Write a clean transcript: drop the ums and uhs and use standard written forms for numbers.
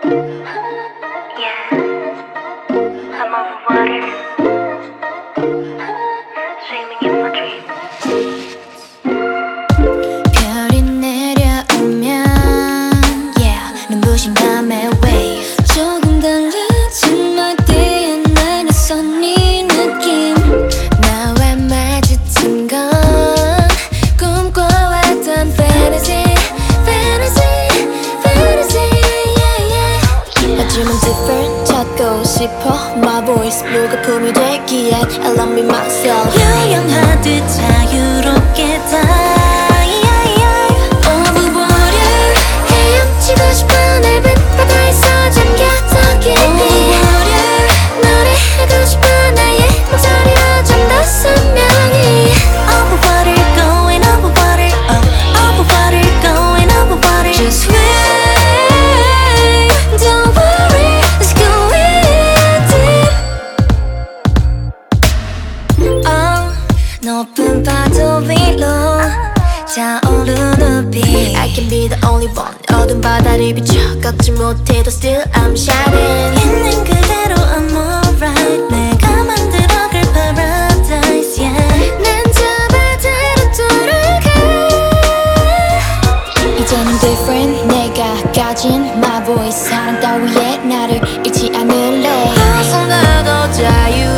Yeah, I'm over water, swimming in my dreams. 별이 내려오면 yeah, 눈부신 밤의 wave 조금 달라진 마디에 날 낯선 이 느낌 나와 마주친 건 꿈꿔왔던 fantasy fantasy fantasy yeah yeah 하지만 different 찾고 싶어 my voice 물거품이 되기에 I love me myself 유연하듯 자유롭게 다 헤엄치고 싶어 넓은 바다에서 잠겨 더 깊이 노래하고 싶어 나의 목소리로 좀 더 선명히 Over water, going over water over water, going over water Just wait, don't worry, let's go in deep 높은 파도 위로 차오르는 빛 I can be the only one 어두운 바다를 비춰 걷지 못해도 still I'm shining 있는 그대로 I'm alright 내가 만들어갈 paradise yeah 난 저 바다로 돌아가 이제는 different 내가 가진 my voice 사랑 따위에 나를 잃지 않을래 벗어나도 자유